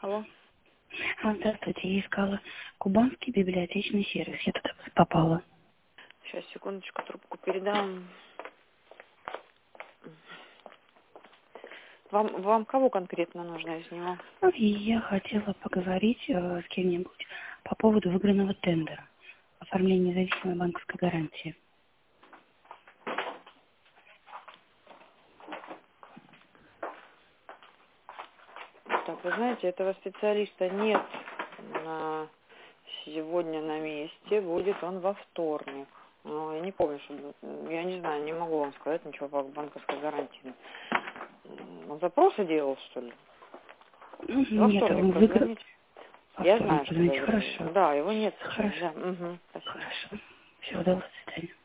Алло. Здравствуйте, я искала кубанский библиотечный сервис. Я туда попала. Сейчас, секундочку, трубку передам. Вам кого конкретно нужно из него? Ну, и я хотела поговорить с кем-нибудь по поводу выигранного тендера. Оформления независимой банковской гарантии. Так, вы знаете, этого специалиста нет сегодня на месте. Будет он во вторник. Но я не помню, что... Я не знаю, не могу вам сказать ничего по банковской гарантии. Он запросы делал, что ли? Во Нет, вторник он выиграл. позвоните. Во Я вторник знаю, что позвоните. вы... Хорошо. Да, его нет сейчас. Хорошо. Да, угу, спасибо. Хорошо. Всего доброго. До свидания.